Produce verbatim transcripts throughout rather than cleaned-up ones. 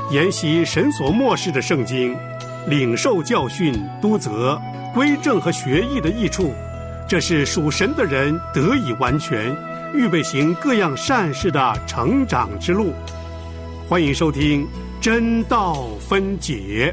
研习神所默示的圣经，领受教训、督责、归正和学义的益处，这是属神的人得以完全，预备行各样善事的成长之路。欢迎收听真道分解。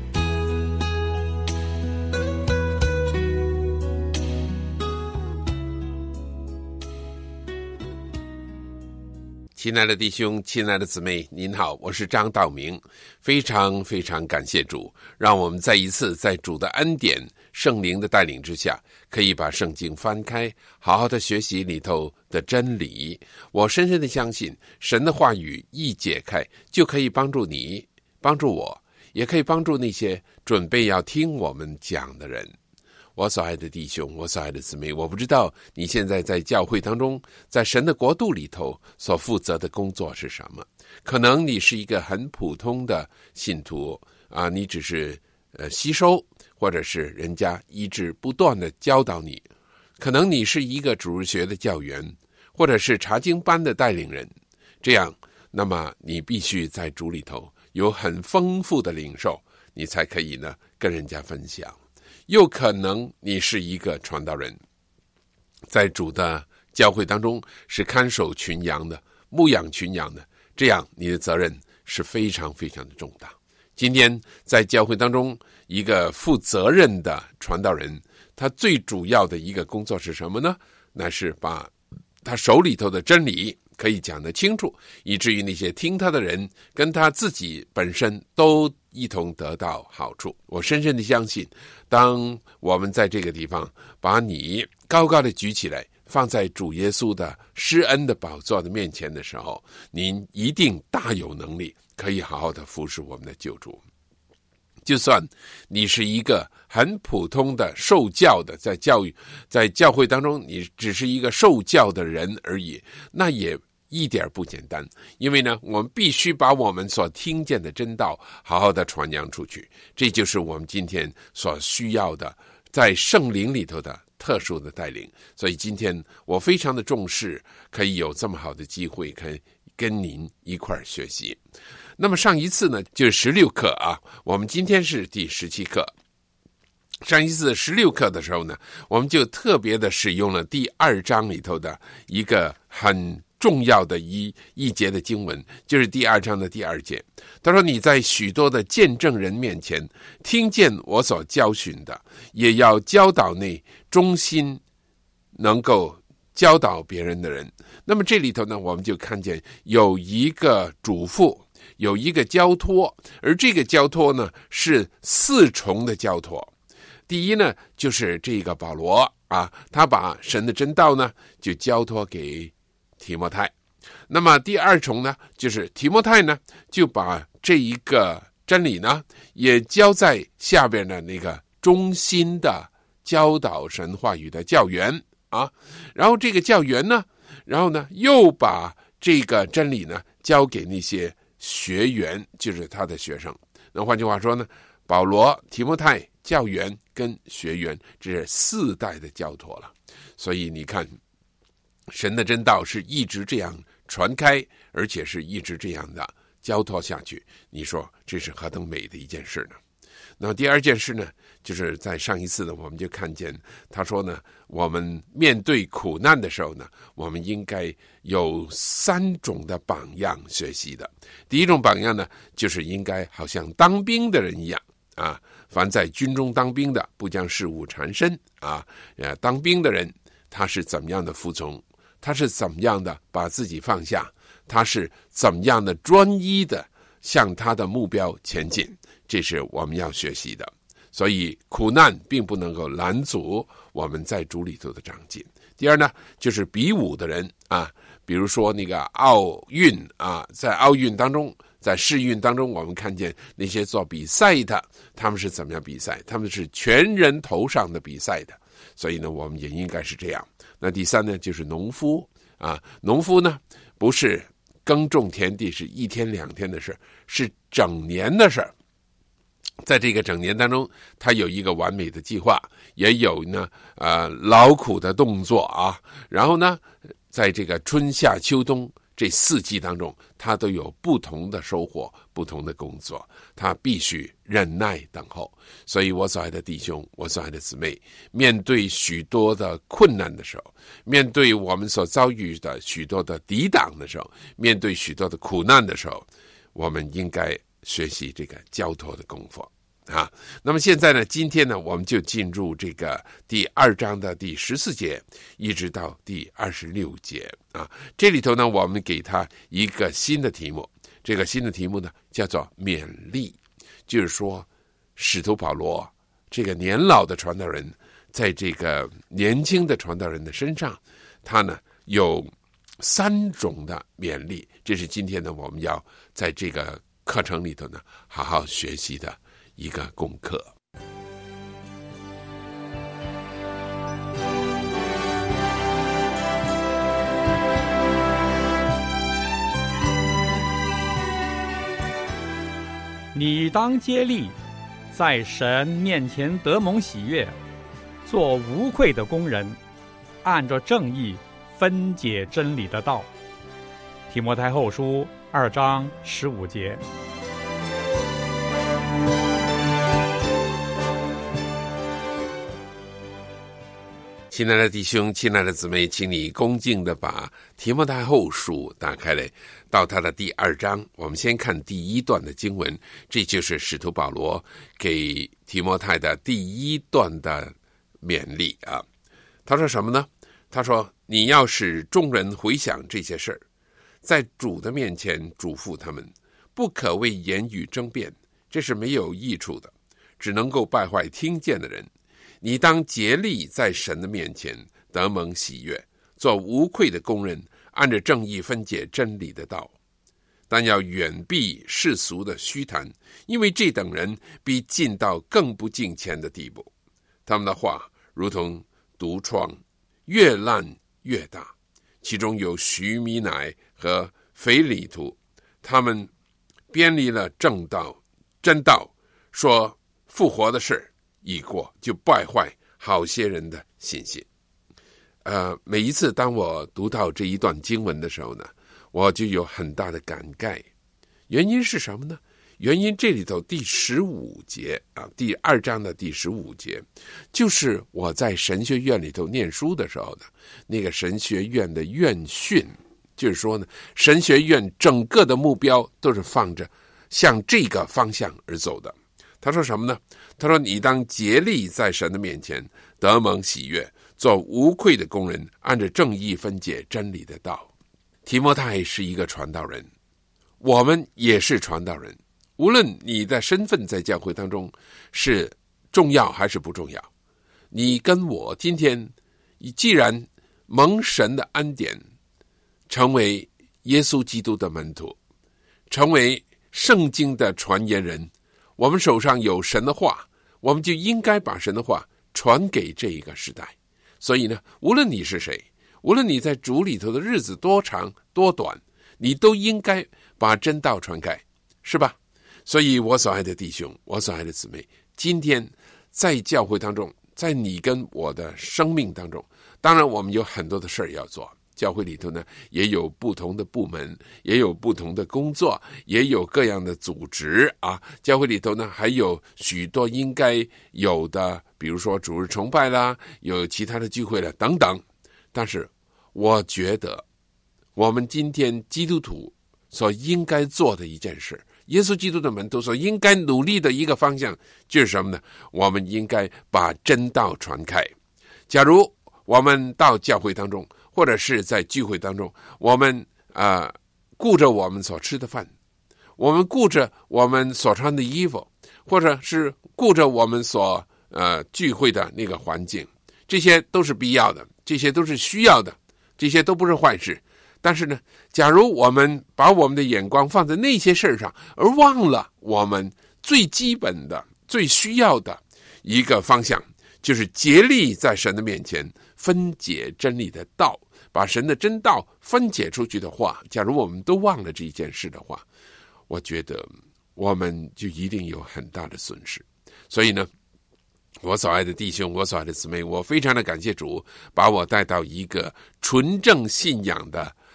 亲爱的弟兄，亲爱的姊妹，您好，我是张道明。非常非常感谢主，让我们再一次在主的恩典、圣灵的带领之下，可以把圣经翻开，好好的学习里头的真理。我深深的相信，神的话语一解开，就可以帮助你，帮助我，也可以帮助那些准备要听我们讲的人。我所爱的弟兄，我所爱的姊妹，我不知道你现在在教会当中，在神的国度里头所负责的工作是什么。可能你是一个很普通的信徒啊，你只是呃吸收，或者是人家一直不断的教导你。可能你是一个主日学的教员，或者是查经班的带领人。这样，那么你必须在主里头有很丰富的领受，你才可以呢跟人家分享。又可能你是一个传道人，在主的教会当中是看守群羊的，牧养群羊的，这样你的责任是非常非常的重大。今天在教会当中，一个负责任的传道人，他最主要的一个工作是什么呢？那是把他手里头的真理可以讲得清楚，以至于那些听他的人跟他自己本身都一同得到好处。我深深的相信，当我们在这个地方把你高高的举起来，放在主耶稣的施恩的宝座的面前的时候，您一定大有能力，可以好好的服侍我们的救主。就算你是一个很普通的受教的，在教育在教会当中你只是一个受教的人而已，那也一点不简单。因为呢，我们必须把我们所听见的真道好好的传扬出去，这就是我们今天所需要的，在圣灵里头的特殊的带领。所以今天我非常的重视，可以有这么好的机会可以跟您一块儿学习。那么上一次呢就是十六课啊，我们今天是第十七课。上一次十六课的时候呢，我们就特别的使用了第二章里头的一个很重要的一一节的经文，就是第二章的第二节。他说，你在许多的见证人面前听见我所教训的，也要教导那忠心能够教导别人的人。那么这里头呢，我们就看见有一个嘱咐，有一个交托，而这个交托呢是四重的交托。第一呢，就是这个保罗啊，他把神的真道呢就交托给提摩太。那么第二重呢，就是提摩太呢就把这一个真理呢也交在下边的那个忠心的教导神话语的教员啊，然后这个教员呢，然后呢又把这个真理呢交给那些学员，就是他的学生。那换句话说呢，保罗、提摩太、教员跟学员，这是四代的交托了。所以你看，神的真道是一直这样传开，而且是一直这样的交托下去，你说这是何等美的一件事呢？那么第二件事呢，就是在上一次呢，我们就看见他说呢，我们面对苦难的时候呢，我们应该有三种的榜样学习的。第一种榜样呢，就是应该好像当兵的人一样啊，凡在军中当兵的，不将事务缠身啊。呃，当兵的人他是怎么样的服从，他是怎么样的把自己放下，他是怎么样的专一的向他的目标前进，这是我们要学习的。所以苦难并不能够拦阻我们在主里头的长进。第二呢，就是比武的人啊，比如说那个奥运啊，在奥运当中，在世运当中，我们看见那些做比赛的，他们是怎么样比赛？他们是全人头上的比赛的。所以呢，我们也应该是这样。那第三呢，就是农夫啊，农夫呢不是耕种田地是一天两天的事，是整年的事。在这个整年当中，他有一个完美的计划，也有呢呃劳苦的动作啊。然后呢，在这个春夏秋冬这四季当中，他都有不同的收获，不同的工作，他必须忍耐等候。所以我所爱的弟兄，我所爱的姊妹，面对许多的困难的时候，面对我们所遭遇的许多的抵挡的时候，面对许多的苦难的时候，我们应该学习这个交托的功夫啊。那么现在呢，今天呢，我们就进入这个第二章的第十四节一直到第二十六节啊。这里头呢，我们给他一个新的题目，这个新的题目呢叫做勉励，就是说使徒保罗这个年老的传道人，在这个年轻的传道人的身上，他呢有三种的勉励，这是今天呢我们要在这个课程里头呢好好学习的一个功课。 你当竭力在神面前得蒙喜悦，做无愧的工人，按着正义分解真理的道。提摩太后书二章十五节。 亲爱的弟兄，亲爱的姊妹，请你恭敬的把提摩太后书打开来，到他的第二章。我们先看第一段的经文，这就是使徒保罗给提摩太的第一段的勉励啊。他说什么呢？他说，你要使众人回想这些事儿，在主的面前嘱咐他们，不可为言语争辩，这是没有益处的，只能够败坏听见的人。你当竭力在神的面前得蒙喜悦，做无愧的工人，按着正义分解真理的道。但要远避世俗的虚谈，因为这等人必进到更不敬虔的地步。他们的话如同毒疮，越烂越大，其中有许米乃和腓利图，他们偏离了正道真道，说复活的事已过，就败坏好些人的信心。呃，每一次当我读到这一段经文的时候呢，我就有很大的感慨。原因是什么呢？原因这里头第十五节啊，第二章的第十五节，就是我在神学院里头念书的时候呢，那个神学院的院训，就是说呢，神学院整个的目标都是放着向这个方向而走的。他说什么呢？他说，你当竭力在神的面前得蒙喜悦，做无愧的工人，按着正义分解真理的道。提摩太是一个传道人，我们也是传道人，无论你的身份在教会当中是重要还是不重要，你跟我今天既然蒙神的恩典，成为耶稣基督的门徒，成为圣经的传言人，我们手上有神的话，我们就应该把神的话传给这一个时代。所以呢，无论你是谁，无论你在主里头的日子多长多短，你都应该把真道传开，是吧？所以我所爱的弟兄，我所爱的姊妹，今天在教会当中，在你跟我的生命当中，当然我们有很多的事儿要做。教会里头呢，也有不同的部门，也有不同的工作，也有各样的组织啊。教会里头呢，还有许多应该有的，比如说主日崇拜啦，有其他的聚会啦，等等。但是我觉得，我们今天基督徒所应该做的一件事，耶稣基督的门徒所应该努力的一个方向，就是什么呢？我们应该把真道传开。假如我们到教会当中，或者是在聚会当中，我们啊、呃、顾着我们所吃的饭，我们顾着我们所穿的衣服，或者是顾着我们所呃聚会的那个环境，这些都是必要的，这些都是需要的，这些都不是坏事。但是呢，假如我们把我们的眼光放在那些事上，而忘了我们最基本的、最需要的一个方向，就是竭力在神的面前分解真理的道，把神的真道分解出去的话，假如我们都忘了这件事的话，我觉得我们就一定有很大的损失。所以呢，我所爱的弟兄，我所爱的姊妹，我非常的感谢主，把我带到一个纯正信仰的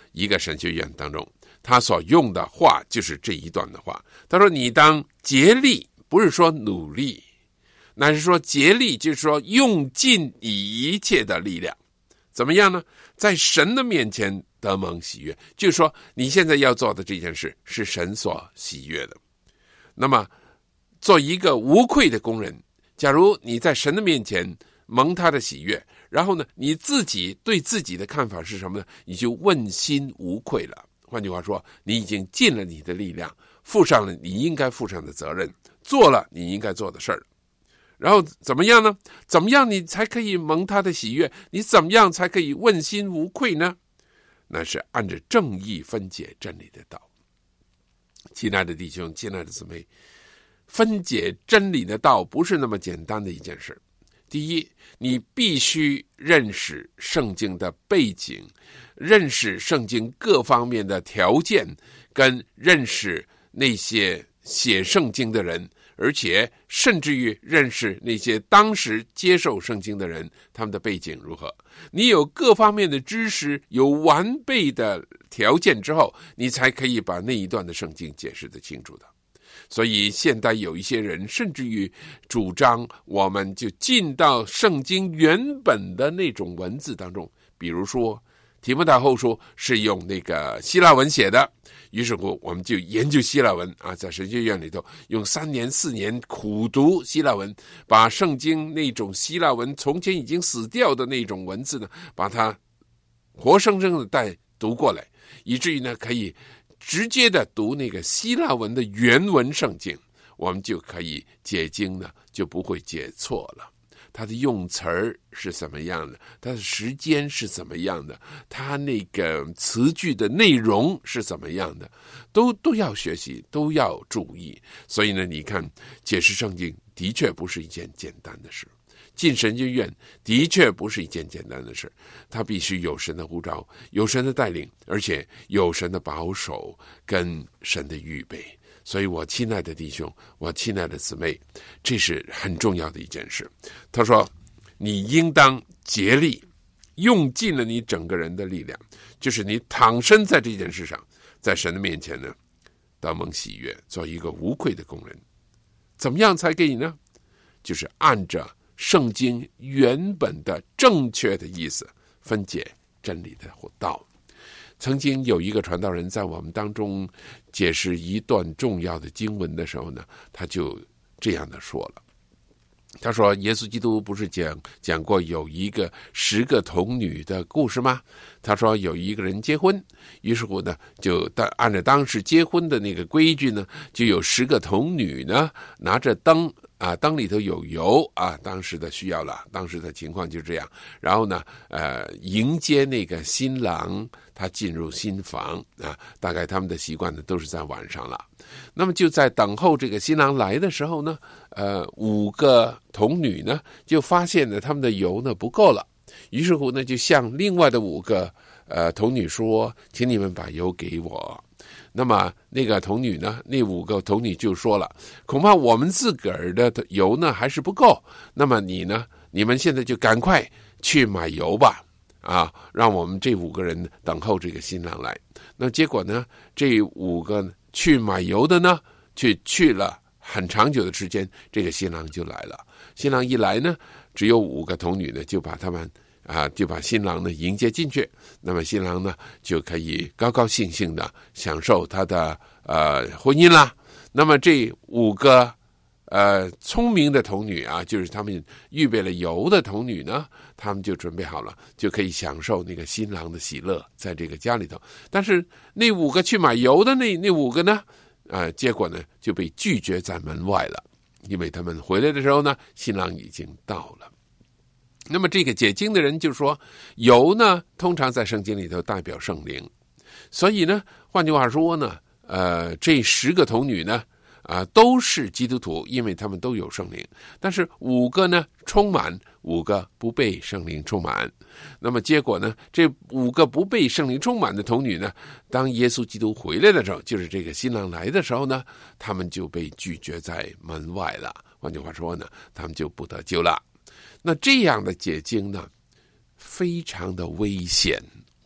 一个神学院当中，他所用的话就是这一段的话。他说你当竭力，不是说努力，乃是说竭力，就是说用尽一切的力量。怎么样呢？在神的面前得蒙喜悦，就是说你现在要做的这件事是神所喜悦的。那么做一个无愧的工人，假如你在神的面前蒙他的喜悦，然后呢你自己对自己的看法是什么呢？你就问心无愧了。换句话说，你已经尽了你的力量，负上了你应该负上的责任，做了你应该做的事儿。然后怎么样呢？怎么样你才可以蒙他的喜悦？你怎么样才可以问心无愧呢？那是按着正义分解真理的道。亲爱的弟兄，亲爱的姊妹，分解真理的道不是那么简单的一件事。第一，你必须认识圣经的背景，认识圣经各方面的条件，跟认识那些写圣经的人，而且甚至于认识那些当时接受圣经的人，他们的背景如何。你有各方面的知识，有完备的条件之后，你才可以把那一段的圣经解释得清楚的。所以现代有一些人甚至于主张我们就进到圣经原本的那种文字当中，比如说提摩太后书是用那个希腊文写的，于是乎我们就研究希腊文啊，在神学院里头用三年四年苦读希腊文，把圣经那种希腊文从前已经死掉的那种文字呢，把它活生生的带读过来，以至于呢可以直接的读那个希腊文的原文圣经，我们就可以解经呢，就不会解错了。它的用词儿是怎么样的，它的时间是怎么样的，它那个词句的内容是怎么样的，都都要学习，都要注意。所以呢，你看解释圣经的确不是一件简单的事，进神学院的确不是一件简单的事，它必须有神的呼召，有神的带领，而且有神的保守跟神的预备。所以我亲爱的弟兄，我亲爱的姊妹，这是很重要的一件事。他说你应当竭力，用尽了你整个人的力量，就是你躺身在这件事上，在神的面前呢得蒙喜悦，做一个无愧的工人。怎么样才可以呢？就是按着圣经原本的正确的意思分解真理的道。曾经有一个传道人在我们当中解释一段重要的经文的时候呢，他就这样的说了。他说耶稣基督不是讲讲过有一个十个童女的故事吗？他说有一个人结婚，于是乎呢就按照当时结婚的那个规矩呢，就有十个童女呢拿着灯啊，灯里头有油啊，当时的需要了，当时的情况就这样。然后呢，呃，迎接那个新郎，他进入新房啊，大概他们的习惯呢都是在晚上了。那么就在等候这个新郎来的时候呢，呃，五个童女呢就发现呢他们的油呢不够了，于是乎呢就向另外的五个呃童女说，请你们把油给我。那么那个童女呢，那五个童女就说了，恐怕我们自个儿的油呢还是不够，那么你呢，你们现在就赶快去买油吧，啊，让我们这五个人等候这个新郎来。那结果呢，这五个去买油的呢，去去了很长久的时间，这个新郎就来了。新郎一来呢，只有五个童女呢，就把他们啊，就把新郎呢迎接进去。那么新郎呢就可以高高兴兴的享受他的呃婚姻啦。那么这五个呃聪明的童女啊，就是他们预备了油的童女呢，他们就准备好了，就可以享受那个新郎的喜乐在这个家里头。但是那五个去买油的那那五个呢，呃，结果呢就被拒绝在门外了，因为他们回来的时候呢，新郎已经到了。那么这个解经的人就说，油呢通常在圣经里头代表圣灵，所以呢换句话说呢，呃，这十个童女呢啊、呃、都是基督徒，因为他们都有圣灵。但是五个呢充满，五个不被圣灵充满。那么结果呢，这五个不被圣灵充满的童女呢，当耶稣基督回来的时候，就是这个新郎来的时候呢，他们就被拒绝在门外了。换句话说呢，他们就不得救了。那这样的解经呢非常的危险，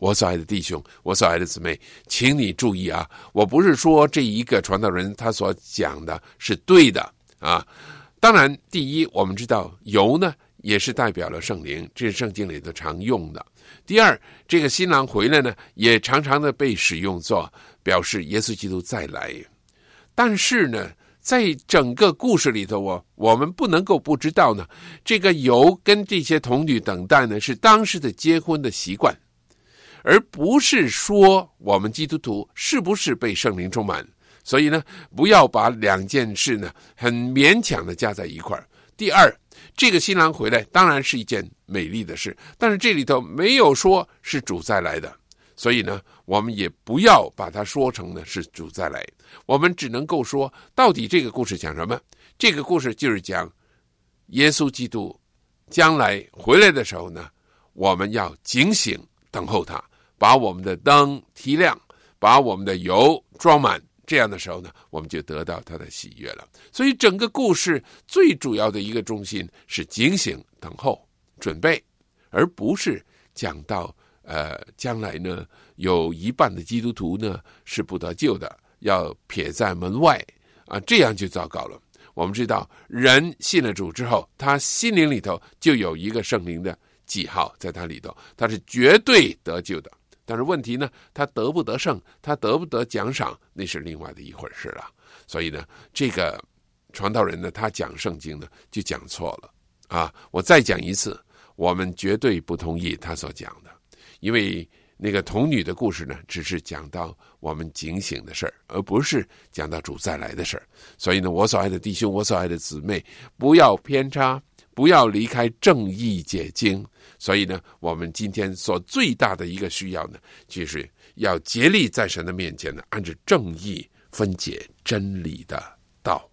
我所爱的弟兄，我所爱的姊妹，请你注意啊，我不是说这一个传道人他所讲的是对的啊。当然第一，我们知道油呢也是代表了圣灵，这是圣经里头常用的。第二，这个新郎回来呢也常常的被使用作表示耶稣基督再来。但是呢在整个故事里头，我我们不能够不知道呢，这个油跟这些童女等待呢是当时的结婚的习惯，而不是说我们基督徒是不是被圣灵充满。所以呢不要把两件事呢很勉强的加在一块儿。第二，这个新郎回来当然是一件美丽的事，但是这里头没有说是主再来的，所以呢我们也不要把它说成呢是主再来。我们只能够说到底这个故事讲什么，这个故事就是讲耶稣基督将来回来的时候呢，我们要警醒等候他，把我们的灯提亮，把我们的油装满，这样的时候呢我们就得到他的喜悦了。所以整个故事最主要的一个中心是警醒等候准备，而不是讲到呃将来呢有一半的基督徒呢是不得救的，要撇在门外啊，这样就糟糕了。我们知道人信了主之后，他心灵里头就有一个圣灵的记号在他里头，他是绝对得救的。但是问题呢，他得不得胜，他得不得奖赏，那是另外的一回事了。所以呢这个传道人呢他讲圣经呢就讲错了啊！我再讲一次，我们绝对不同意他所讲的，因为那个童女的故事呢只是讲到我们警醒的事儿，而不是讲到主再来的事儿。所以呢我所爱的弟兄，我所爱的姊妹，不要偏差，不要离开正义解经。所以呢我们今天所最大的一个需要呢，就是要竭力在神的面前呢按照正义分解真理的道。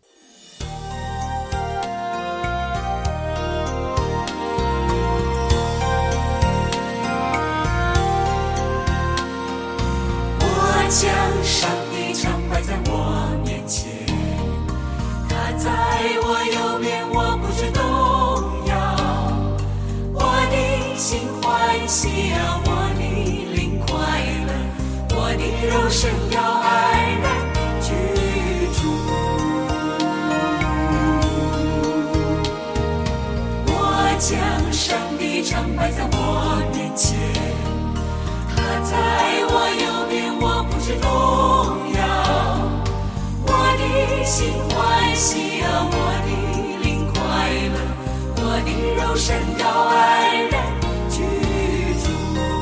我将上帝常摆在我面前，他在我右边，我不知动摇。我的心欢喜啊，我的灵快乐，我的肉身要安然居住。我将上帝常摆在我面前，他在我右边，我不知动摇。我的心欢喜啊，我的灵快乐，我的肉身要安然居住。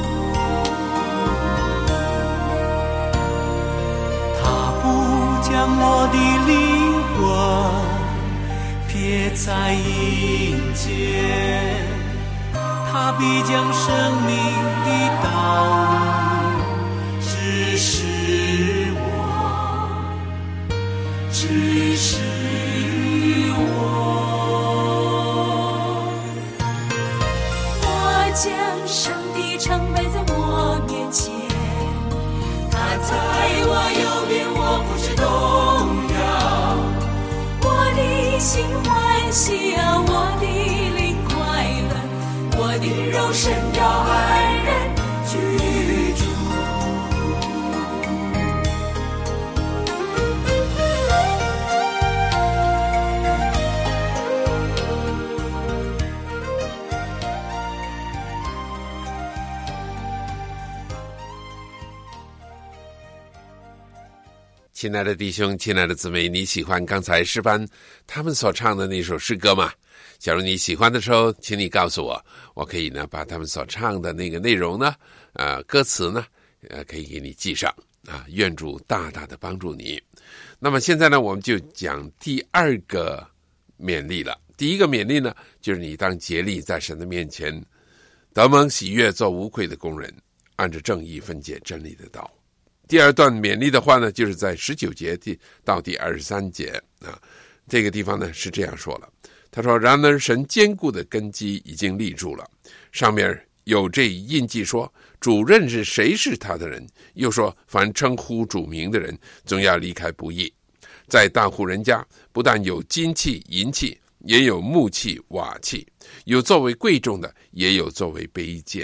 他不将我的灵魂撇在阴间，他必将生命的道路指示我，指示我。 我将上帝常摆在我面前，他在我右边，我不知动摇。我的心欢喜啊，我的灵快乐，我的肉身要安然居住。 亲爱的弟兄，亲爱的姊妹，你喜欢刚才诗班他们所唱的那首诗歌吗？假如你喜欢的时候，请你告诉我，我可以呢把他们所唱的那个内容呢呃歌词呢呃可以给你记上啊，愿主大大的帮助你。那么现在呢我们就讲第二个勉励了。第一个勉励呢就是你当竭力在神的面前得蒙喜悦，做无愧的工人，按着正义分解真理的道。第二段勉励的话呢，就是在十九节到第二十三节啊，这个地方呢是这样说了。他说：“然而神坚固的根基已经立住了，上面有这印记说，主认识谁是他的人，又说凡称呼主名的人，总要离开不义。在大户人家，不但有金器、银器，也有木器、瓦器，有作为贵重的，也有作为卑贱的。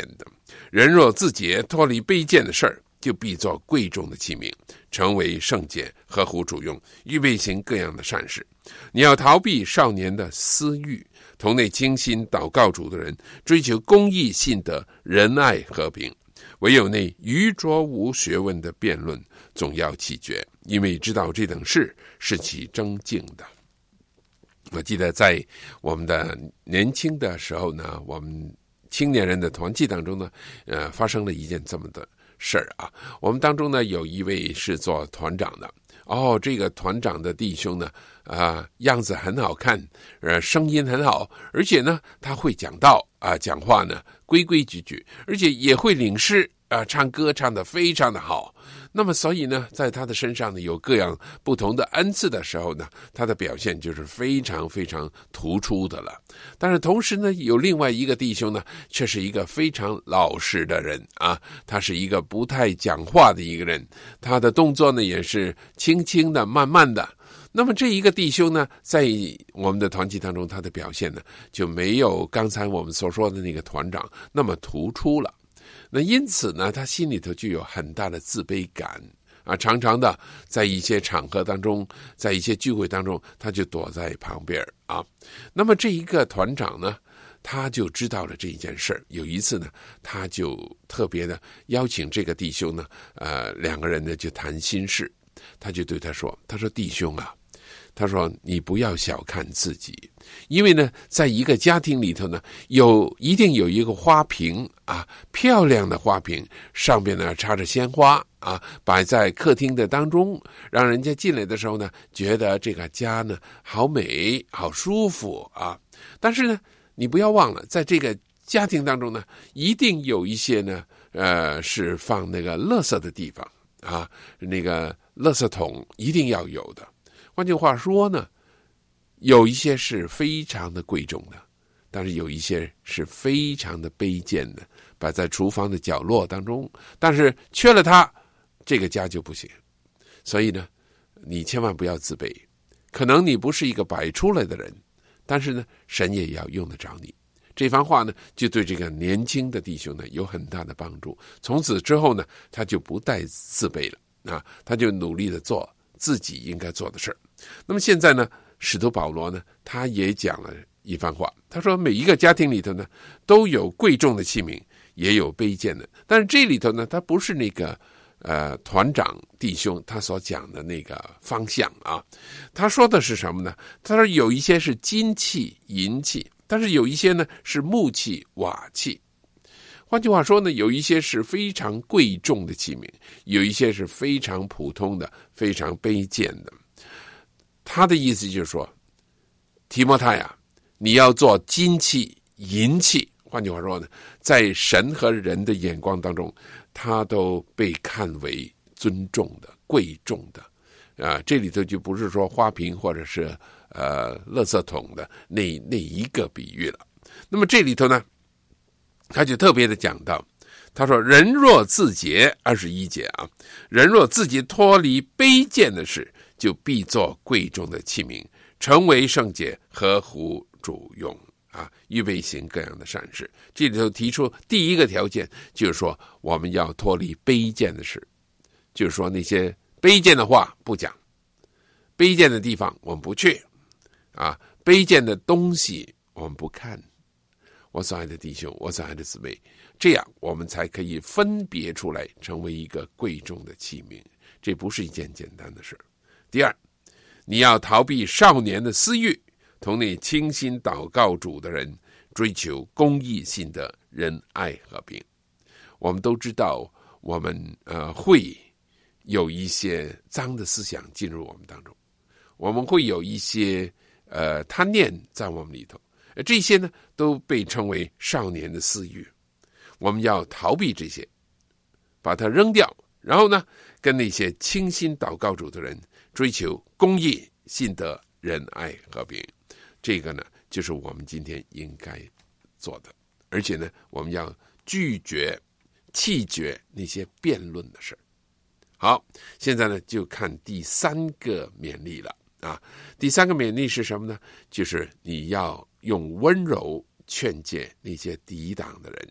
人若自洁，脱离卑贱的事儿，就必做贵重的器皿，成为圣洁，合乎主用，预备行各样的善事。你要逃避少年的私欲，同内倾心祷告主的人，追求公义、信德、仁爱、和平。唯有那愚拙无学问的辩论，总要弃绝，因为知道这等事是其争竞的。我记得在我们的年轻的时候呢，我们青年人的团契当中呢，呃，发生了一件这么的事儿啊。我们当中呢，有一位是做团长的。哦，这个团长的弟兄呢，啊、呃，样子很好看，呃，声音很好，而且呢，他会讲道啊、呃，讲话呢规规矩矩，而且也会领诗啊、呃，唱歌唱得非常的好。那么，所以呢，在他的身上呢，有各样不同的恩赐的时候呢，他的表现就是非常非常突出的了。但是同时呢，有另外一个弟兄呢，却是一个非常老实的人啊，他是一个不太讲话的一个人，他的动作呢也是轻轻的、慢慢的。那么这一个弟兄呢，在我们的团契当中，他的表现呢，就没有刚才我们所说的那个团长那么突出了。那因此呢，他心里头就有很大的自卑感啊，常常的在一些场合当中，在一些聚会当中，他就躲在旁边啊。那么这一个团长呢，他就知道了这一件事。有一次呢，他就特别的邀请这个弟兄呢，呃，两个人呢就谈心事。他就对他说：“他说弟兄啊。”他说你不要小看自己，因为呢在一个家庭里头呢，有一定有一个花瓶啊，漂亮的花瓶，上边呢插着鲜花啊，摆在客厅的当中，让人家进来的时候呢，觉得这个家呢好美好舒服啊。但是呢你不要忘了，在这个家庭当中呢，一定有一些呢呃是放那个垃圾的地方啊，那个垃圾桶一定要有的。换句话说呢，有一些是非常的贵重的，但是有一些是非常的卑贱的，摆在厨房的角落当中，但是缺了它，这个家就不行。所以呢，你千万不要自卑，可能你不是一个摆出来的人，但是呢，神也要用得着你。这番话呢，就对这个年轻的弟兄呢有很大的帮助。从此之后呢，他就不再自卑了啊，他就努力的做自己应该做的事儿。那么现在呢，使徒保罗呢，他也讲了一番话。他说，每一个家庭里头呢，都有贵重的器皿，也有卑贱的。但是这里头呢，他不是那个呃团长弟兄他所讲的那个方向啊。他说的是什么呢？他说有一些是金器、银器，但是有一些呢是木器、瓦器。换句话说呢，有一些是非常贵重的器皿，有一些是非常普通的、非常卑贱的。他的意思就是说，提摩太啊，你要做金器、银器。换句话说呢，在神和人的眼光当中，他都被看为尊重的、贵重的。啊，这里头就不是说花瓶或者是呃垃圾桶的那那一个比喻了。那么这里头呢，他就特别的讲到，他说人若自洁，二十一节啊，人若自己脱离卑贱的事，就必做贵重的器皿，成为圣洁，合乎主用啊，预备行各样的善事。这里头提出第一个条件，就是说我们要脱离卑贱的事，就是说那些卑贱的话不讲，卑贱的地方我们不去啊，卑贱的东西我们不看。我所爱的弟兄，我所爱的姊妹，这样我们才可以分别出来，成为一个贵重的器皿。这不是一件简单的事。第二，你要逃避少年的私欲，同那倾心祷告主的人，追求公义、信德、仁爱、和平。我们都知道，我们呃会有一些脏的思想进入我们当中，我们会有一些呃贪念在我们里头。这些呢都被称为少年的私欲，我们要逃避这些，把它扔掉，然后呢跟那些倾心祷告主的人追求公义、信德、仁爱、和平。这个呢就是我们今天应该做的，而且呢我们要拒绝弃绝那些辩论的事。好，现在呢就看第三个勉励了啊。第三个勉励是什么呢？就是你要用温柔劝诫那些抵挡的人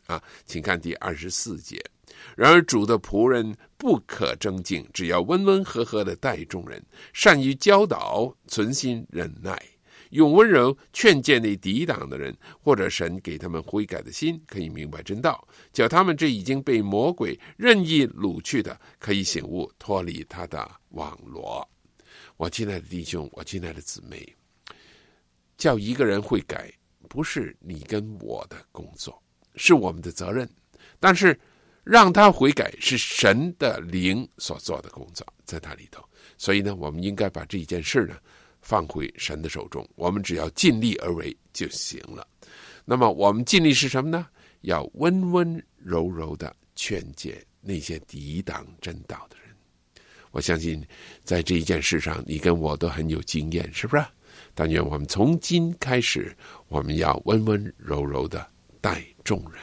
啊，请看第二十四节。然而主的仆人不可争竞，只要温温和和的待众人，善于教导，存心忍耐，用温柔劝诫那抵挡的人，或者神给他们悔改的心，可以明白真道，叫他们这已经被魔鬼任意掳去的，可以醒悟，脱离他的网罗。我亲爱的弟兄，我亲爱的姊妹，叫一个人悔改，不是你跟我的工作，是我们的责任，但是让他悔改是神的灵所做的工作，在他里头。所以呢，我们应该把这件事呢放回神的手中，我们只要尽力而为就行了。那么我们尽力是什么呢？要温温柔柔的劝诫那些抵挡真道的人。我相信在这一件事上你跟我都很有经验，是不是？但愿我们从今开始，我们要温温柔柔的待众人。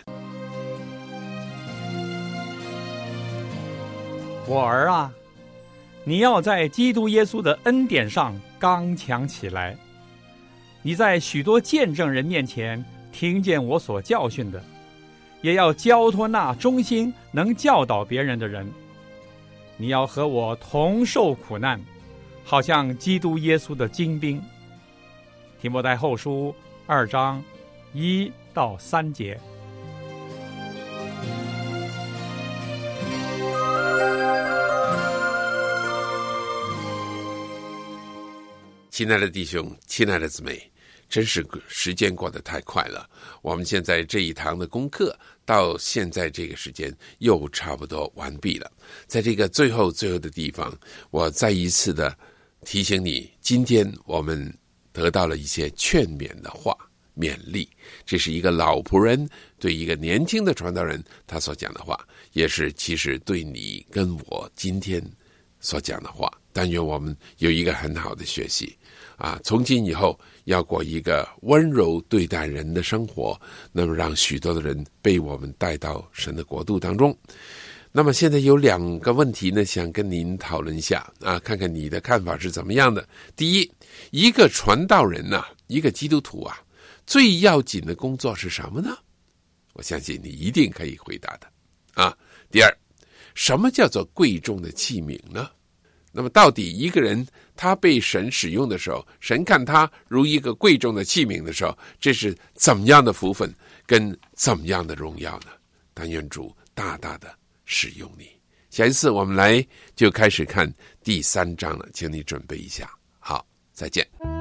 我儿啊，你要在基督耶稣的恩典上刚强起来。你在许多见证人面前听见我所教训的，也要交托那忠心能教导别人的人。你要和我同受苦难，好像基督耶稣的精兵。提摩太后书二章一到三节。 亲爱的弟兄，亲爱的姊妹，真是时间过得太快了。我们现在这一堂的功课到现在这个时间又差不多完毕了。在这个最后最后的地方，我再一次的提醒你，今天我们得到了一些劝勉的话，勉励。这是一个老仆人对一个年轻的传道人他所讲的话，也是其实对你跟我今天所讲的话。但愿我们有一个很好的学习啊！从今以后要过一个温柔对待人的生活，那么让许多的人被我们带到神的国度当中。那么现在有两个问题呢，想跟您讨论一下啊，看看你的看法是怎么样的。第一，一个传道人啊，一个基督徒啊，最要紧的工作是什么呢？我相信你一定可以回答的啊。第二，什么叫做贵重的器皿呢？那么到底一个人他被神使用的时候，神看他如一个贵重的器皿的时候，这是怎么样的福分跟怎么样的荣耀呢？但愿主大大的使用你。下一次我们来就开始看第三章了，请你准备一下。好，再见。